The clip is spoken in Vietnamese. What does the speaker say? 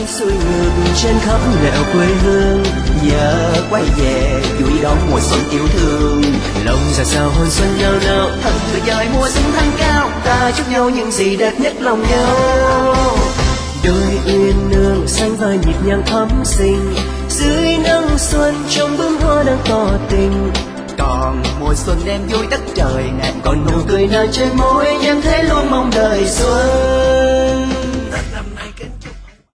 xuôi ngược trên khắp nẻo quê hương. Giờ quay về vui đón mùa xuân yêu thương, lòng ra sao hôn xuân nao nao, thật tuyệt vời mùa xuân thanh cao. Ta chúc nhau những gì đẹp nhất lòng nhau, đôi uyên nương xanh vai nhịp nhàng thắm xinh, dưới nắng xuân trong bướm hoa đang tỏ tình. Còn mùa xuân em vui đất trời ngàn, còn nụ cười nở trên môi em thấy luôn mong đời xuân.